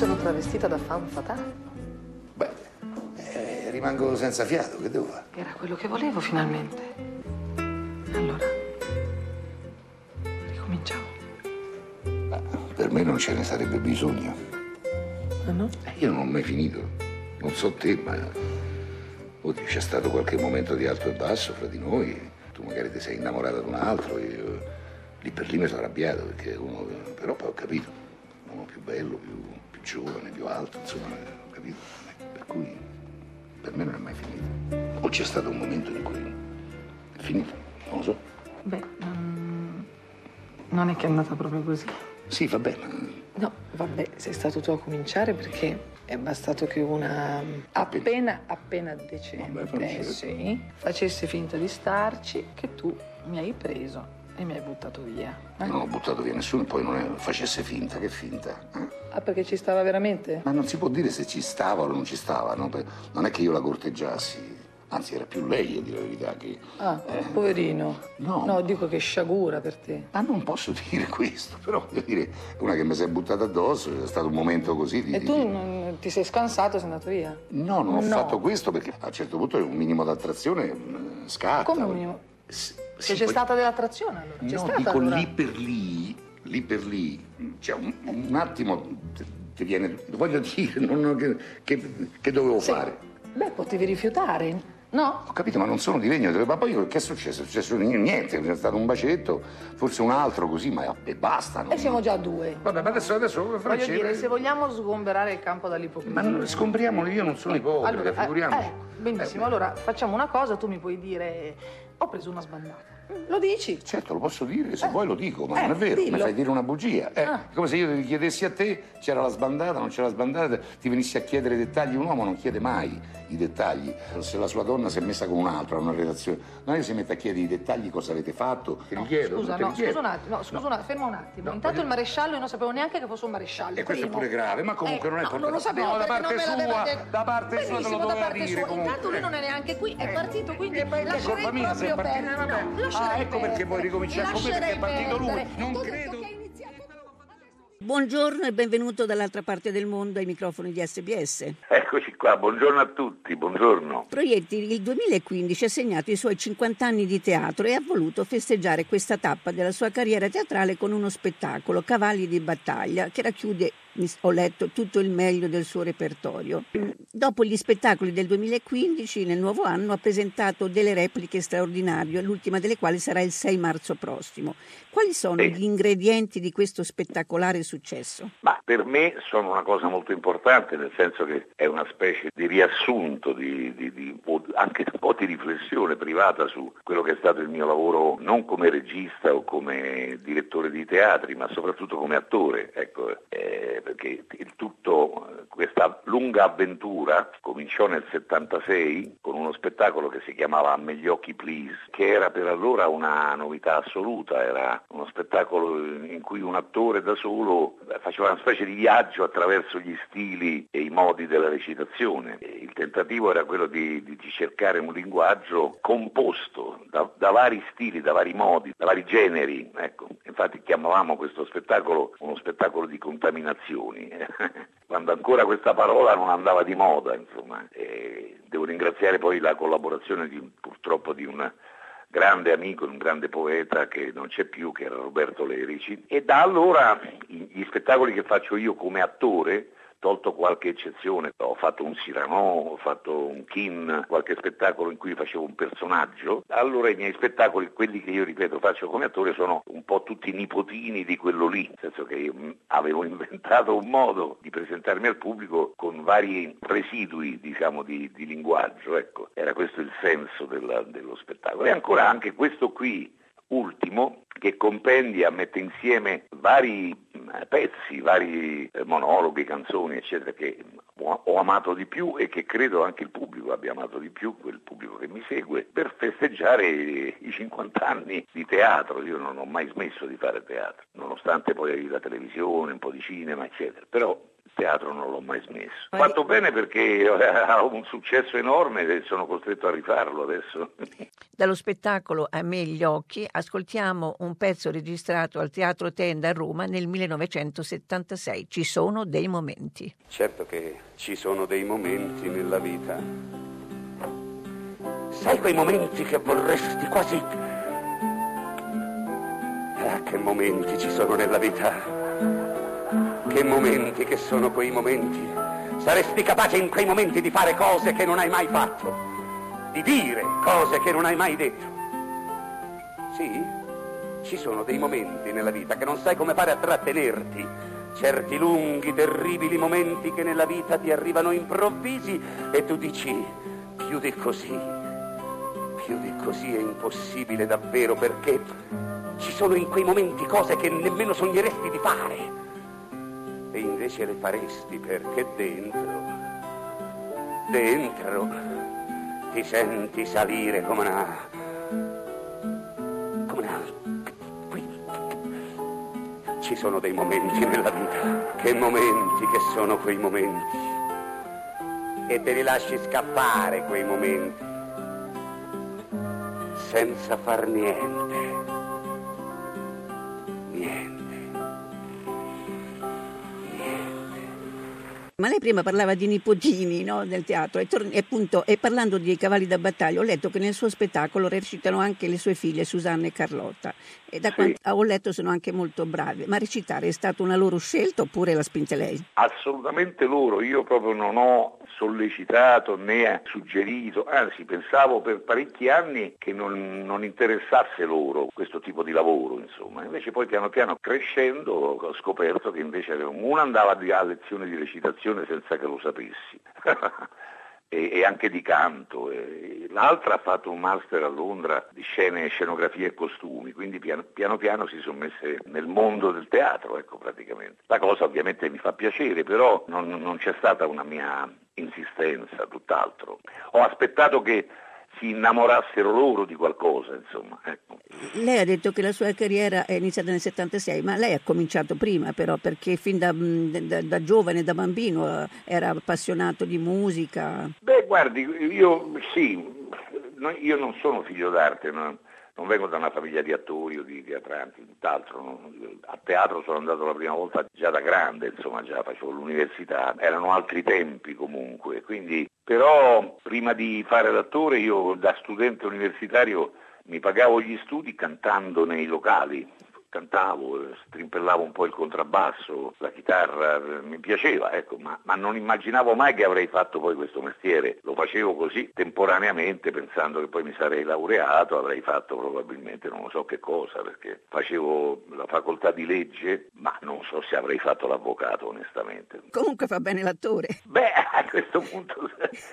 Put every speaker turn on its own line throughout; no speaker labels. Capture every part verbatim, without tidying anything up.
sono travestita da femme fatale.
Beh, eh, rimango senza fiato, che devo fare?
Era quello che volevo finalmente. Allora, ricominciamo.
Ma per me non ce ne sarebbe bisogno.
Ah no?
Eh, io non ho mai finito. Non so te, ma oddio, c'è stato qualche momento di alto e basso fra di noi. Tu magari ti sei innamorato di un altro, io lì per lì mi sono arrabbiato perché uno, però poi ho capito, uno più bello, più, più giovane, più alto, insomma, ho capito. Per cui per me non è mai finito. O c'è stato un momento in cui è finito, non lo so.
Beh, non, non è che è andata proprio così.
Sì, vabbè, ma...
No, vabbè, sei stato tu a cominciare perché è bastato che una appena, appena decente,
Vabbè,
sì, facesse finta di starci, che tu mi hai preso e mi hai buttato via. Eh?
Non ho buttato via nessuno e poi non è, facesse finta, che finta? Eh?
Ah, perché ci stava veramente?
Ma non si può dire se ci stava o non ci stava, no? Non è che io la corteggiassi. Anzi, era più lei, a dire la verità, che...
Ah,
eh,
poverino.
No.
No, dico che sciagura per te.
Ma non posso dire questo, però voglio dire, una che mi si è buttata addosso, è stato un momento così di...
E
di-
tu
di-
non, ti sei scansato e sei andato via?
No, non ho
No.
fatto questo perché a un certo punto un minimo d'attrazione mm, scatta.
Come un minimo?
S-
Se
sì,
c'è
poi-
stata dell'attrazione allora? C'è
No,
stata
dico
allora?
lì per lì, lì per lì, cioè un, un attimo ti, ti viene, voglio dire, non, che, che, che dovevo
Sì.
fare?
Beh, potevi rifiutare, no?
Ho capito, ma non sono di legno, ma poi che è successo? È successo niente, c'è stato un bacetto, forse un altro così, ma e basta. Non...
E siamo già a due.
Vabbè, ma adesso, adesso
Voglio
Francesca,
dire, se vogliamo sgomberare il campo dall'ipocrisia.
ma non, scompriamolo, io non sono ipocrita,
Allora, eh,
figuriamoci.
eh, benissimo,
Eh,
allora facciamo una cosa, tu mi puoi dire, ho preso una sbandata. Lo dici?
Certo, lo posso dire, se
Eh.
vuoi lo dico, ma
Eh,
non è vero, mi
dillo.
fai dire una bugia. Eh,
Ah.
È come se io ti chiedessi a te, c'era la sbandata, non c'era la sbandata, ti venissi a chiedere i dettagli. Un uomo non chiede mai i dettagli. Se la sua donna si è messa con un altro, ha una relazione, non è che si mette a chiedere i dettagli, cosa avete fatto. Te li
No,
chiedo,
scusa,
te li
no,
chiedo.
scusa un attimo, no, scusa
No.
un attimo, ferma un attimo.
No,
Intanto
voglio-
il maresciallo io non sapevo neanche che fosse un maresciallo.
E questo è
primo.
pure grave, ma comunque
Eh,
non è
no,
portato-
non lo sapevo
no, da
perché
parte
non me l'aveva
sua,
detto.
da parte sua te lo
Benissimo, da
doveva
parte
dire,
sua.
comunque.
Intanto lui non è neanche qui, è
Eh.
partito, quindi
E poi che
lascerei
colpa mia se è
proprio
partito?
perdere.
Eh, vabbè.
No, lascerei
Ah, ecco perché vuoi
perdere.
ricominciare con me, perché è
Lascerei
partito lui.
perdere.
Non
T'ho
credo.
detto che è iniziato.
Buongiorno e benvenuto dall'altra parte del mondo ai microfoni di S B S.
Eccoci qua, buongiorno a tutti, buongiorno.
Proietti il duemilaquindici ha segnato i suoi cinquanta anni di teatro e ha voluto festeggiare questa tappa della sua carriera teatrale con uno spettacolo, Cavalli di battaglia, che racchiude, ho letto, tutto il meglio del suo repertorio. Dopo gli spettacoli del duemilaquindici, nel nuovo anno ha presentato delle repliche straordinarie, l'ultima delle quali sarà il sei marzo prossimo. Quali sono
Sì.
gli ingredienti di questo spettacolare successo?
Ma per me sono una cosa molto importante, nel senso che è una specie di riassunto, di, di, di, o anche un po' di riflessione privata su quello che è stato il mio lavoro, non come regista o come direttore di teatri, ma soprattutto come attore. Ecco, eh, perché il tutto, questa lunga avventura cominciò nel settantasei con uno spettacolo che si chiamava A me gli occhi please, che era per allora una novità assoluta, era uno spettacolo in cui un attore da solo faceva una specie di viaggio attraverso gli stili e i modi della recitazione. Il tentativo era quello di, di, di cercare un linguaggio composto da, da vari stili, da vari modi, da vari generi. Ecco, infatti chiamavamo questo spettacolo uno spettacolo di contaminazioni, quando ancora questa parola non andava di moda, insomma. E devo ringraziare poi la collaborazione di, purtroppo di un grande amico, un grande poeta che non c'è più, che era Roberto Lerici, e da allora gli spettacoli che faccio io come attore, tolto qualche eccezione, ho fatto un Cyrano, ho fatto un Kin, qualche spettacolo in cui facevo un personaggio, allora i miei spettacoli, quelli che io ripeto faccio come attore, sono un po' tutti nipotini di quello lì, nel senso che io avevo inventato un modo di presentarmi al pubblico con vari residui, diciamo, di, di linguaggio, ecco, era questo il senso della, dello spettacolo. E ancora anche questo qui, ultimo, che compendia, mette insieme vari eh, pezzi, vari eh, monologhi, canzoni, eccetera, che ho, ho amato di più e che credo anche il pubblico abbia amato di più, quel pubblico che mi segue, per festeggiare i, i cinquanta anni di teatro. Io non ho mai smesso di fare teatro, nonostante poi la televisione, un po' di cinema, eccetera. Però teatro non l'ho mai smesso. Ho fatto bene perché ha un successo enorme e sono costretto a rifarlo adesso.
Dallo spettacolo A me gli occhi ascoltiamo un pezzo registrato al Teatro Tenda a Roma nel millenovecentosettantasei. Ci sono dei momenti.
Certo che ci sono dei momenti nella vita. Sai quei momenti che vorresti quasi... Ah, che momenti ci sono nella vita. Che momenti che sono quei momenti. Saresti capace in quei momenti di fare cose che non hai mai fatto, di dire cose che non hai mai detto. Sì, ci sono dei momenti nella vita che non sai come fare a trattenerti. Certi lunghi, terribili momenti che nella vita ti arrivano improvvisi e tu dici, più di così, più di così è impossibile davvero, perché ci sono in quei momenti cose che nemmeno sogneresti di fare. E invece le faresti perché dentro, dentro, ti senti salire come una... come una... qui. Ci sono dei momenti nella vita, che momenti che sono quei momenti. E te li lasci scappare quei momenti, senza far niente, niente.
Ma lei prima parlava di nipotini, no, nel teatro e, tor- e, appunto, e parlando di cavalli da battaglia ho letto che nel suo spettacolo recitano anche le sue figlie Susanna e Carlotta e da
Sì.
quanto ho letto sono anche molto brave. Ma recitare è stata una loro scelta oppure la spinte lei?
Assolutamente loro, io proprio non ho sollecitato né suggerito, anzi pensavo per parecchi anni che non, non interessasse loro questo tipo di lavoro, insomma. Invece poi piano piano crescendo ho scoperto che invece una andava a lezione di recitazione senza che lo sapessi e, e anche di canto, e l'altra ha fatto un master a Londra di scene, scenografie e costumi, quindi piano piano, piano si sono messe nel mondo del teatro, ecco, praticamente. La cosa ovviamente mi fa piacere, però non, non c'è stata una mia insistenza, tutt'altro. Ho aspettato che si innamorassero loro di qualcosa, insomma, ecco.
Lei ha detto che la sua carriera è iniziata nel settantasei, ma lei ha cominciato prima però, perché fin da, da, da giovane, da bambino era appassionato di musica.
Beh, guardi, io sì, io non sono figlio d'arte, no? Non vengo da una famiglia di attori o di teatranti, tutt'altro. No? A teatro sono andato la prima volta già da grande, insomma, già facevo l'università, erano altri tempi comunque, quindi però prima di fare l'attore io da studente universitario mi pagavo gli studi cantando nei locali, cantavo, strimpellavo un po' il contrabbasso, la chitarra, mi piaceva, ecco, ma, ma non immaginavo mai che avrei fatto poi questo mestiere, lo facevo così temporaneamente pensando che poi mi sarei laureato, avrei fatto probabilmente non so che cosa, perché facevo la facoltà di legge, ma non so se avrei fatto l'avvocato onestamente.
Comunque fa bene l'attore.
Beh, a questo punto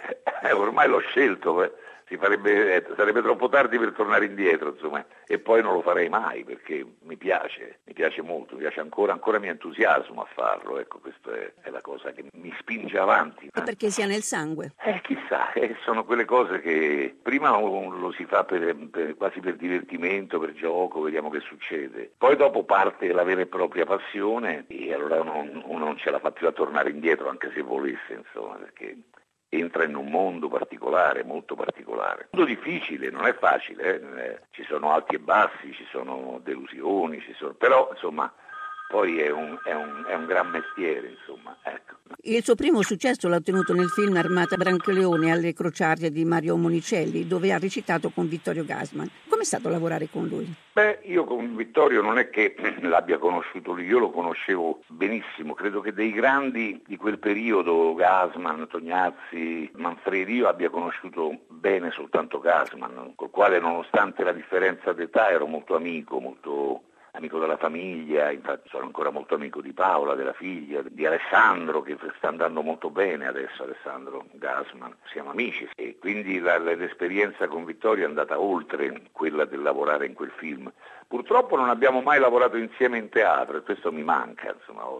ormai l'ho scelto, eh. Si farebbe, eh, sarebbe troppo tardi per tornare indietro, insomma, e poi non lo farei mai perché mi piace, mi piace molto, mi piace ancora, ancora mi entusiasmo a farlo, ecco, questa è, è la cosa che mi spinge avanti.
E perché sia nel sangue?
Eh, chissà, eh, sono quelle cose che prima lo, lo si fa per, per, quasi per divertimento, per gioco, vediamo che succede. Poi dopo parte la vera e propria passione e allora uno, uno non ce la fa più a tornare indietro, anche se volesse, insomma, perché entra in un mondo particolare, molto particolare. Un mondo difficile, non è facile, eh? Ci sono alti e bassi, ci sono delusioni, ci sono... però insomma poi è un, è un, è un gran mestiere, insomma, ecco.
Il suo primo successo l'ha ottenuto nel film Armata Brancaleone alle Crociate di Mario Monicelli, dove ha recitato con Vittorio Gassman. Com'è stato lavorare con lui?
Beh, io con Vittorio non è che l'abbia conosciuto lui, io lo conoscevo benissimo, credo che dei grandi di quel periodo, Gassman, Tognazzi, Manfredi, io abbia conosciuto bene soltanto Gassman, col quale nonostante la differenza d'età ero molto amico, molto... amico della famiglia, infatti sono ancora molto amico di Paola, della figlia, di Alessandro che sta andando molto bene adesso, Alessandro Gassman, siamo amici e quindi la, l'esperienza con Vittorio è andata oltre quella del lavorare in quel film. Purtroppo non abbiamo mai lavorato insieme in teatro e questo mi manca insomma oggi.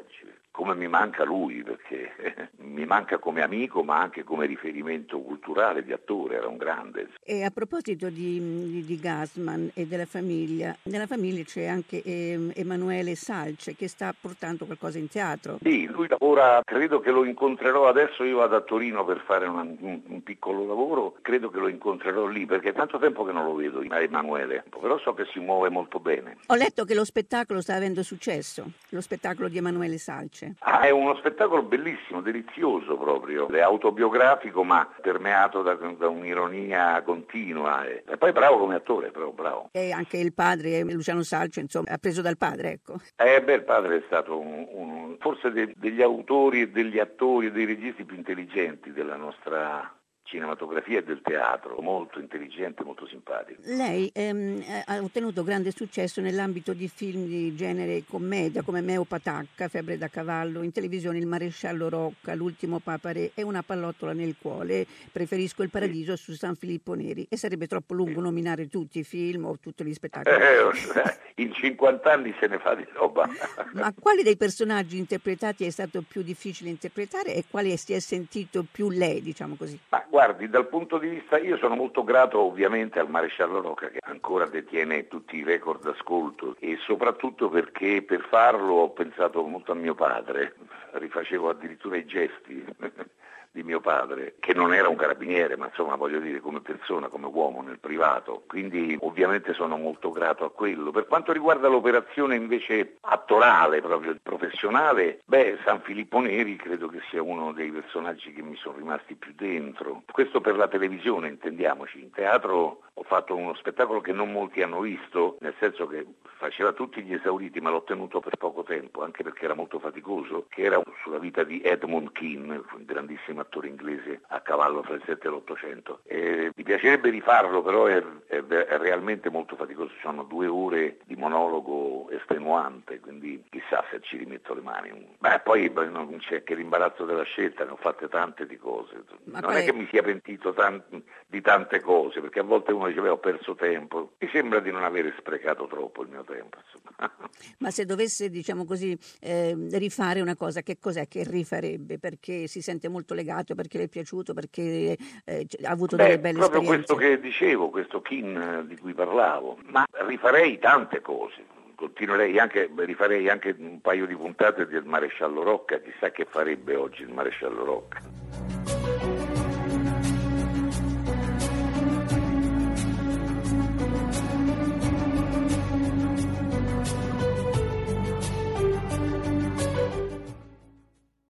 come mi manca lui, perché mi manca come amico ma anche come riferimento culturale di attore, era un grande.
E a proposito di, di, di Gassman e della famiglia, nella famiglia c'è anche eh, Emanuele Salce che sta portando qualcosa in teatro.
Sì, lui lavora, credo che lo incontrerò adesso, io vado a Torino per fare una, un, un piccolo lavoro, credo che lo incontrerò lì perché è tanto tempo che non lo vedo, Emanuele, però so che si muove molto bene.
Ho letto che lo spettacolo sta avendo successo, lo spettacolo di Emanuele Salce.
Ah, è uno spettacolo bellissimo, delizioso proprio, è autobiografico ma permeato da, da un'ironia continua e, e poi bravo come attore, però bravo.
E anche il padre, Luciano Salce, insomma, ha preso dal padre, ecco.
Eh beh, il padre è stato un, un, forse de, degli autori e degli attori e dei registi più intelligenti della nostra cinematografia e del teatro, molto intelligente, molto simpatico.
Lei ehm, ha ottenuto grande successo nell'ambito di film di genere commedia come Meo Patacca, Febbre da cavallo, in televisione Il maresciallo Rocca, L'ultimo Papa Re e Una pallottola nel cuore, Preferisco il paradiso su San Filippo Neri, e sarebbe troppo lungo nominare tutti i film o tutti gli spettacoli.
Eh, in cinquanta anni se ne fa di roba.
Ma quali dei personaggi interpretati è stato più difficile interpretare e quali si è sentito più lei, diciamo così?
Ma guardi, dal punto di vista, io sono molto grato ovviamente al maresciallo Rocca che ancora detiene tutti i record d'ascolto e soprattutto perché per farlo ho pensato molto a mio padre, rifacevo addirittura i gesti di mio padre, che non era un carabiniere, ma insomma voglio dire come persona, come uomo nel privato, quindi ovviamente sono molto grato a quello. Per quanto riguarda l'operazione invece attorale, proprio professionale, beh, San Filippo Neri credo che sia uno dei personaggi che mi sono rimasti più dentro. Questo per la televisione, intendiamoci. In teatro ho fatto uno spettacolo che non molti hanno visto, nel senso che faceva tutti gli esauriti, ma l'ho tenuto per poco tempo, anche perché era molto faticoso, che era sulla vita di Edmund Kean, un grandissimo attore inglese a cavallo fra il sette e l'Ottocento. E mi piacerebbe rifarlo, però è, è, è realmente molto faticoso, ci sono due ore di monologo estenuante, quindi chissà se ci rimetto le mani. Beh, poi non c'è che l'imbarazzo della scelta, ne ho fatte tante di cose.
Ma
non è che mi sia pentito tanti, di tante cose, perché a volte uno dice, beh, ho perso tempo. Mi sembra di non avere sprecato troppo il mio tempo, insomma.
Ma se dovesse, diciamo così, eh, rifare una cosa, che cos'è che rifarebbe? Perché si sente molto legato, perché le è piaciuto, perché eh, ha avuto
Beh,
delle belle
proprio
esperienze?
Questo che dicevo, questo Kean di cui parlavo, ma rifarei tante cose. Continuerei anche, rifarei anche un paio di puntate del maresciallo Rocca, chissà che farebbe oggi il maresciallo Rocca.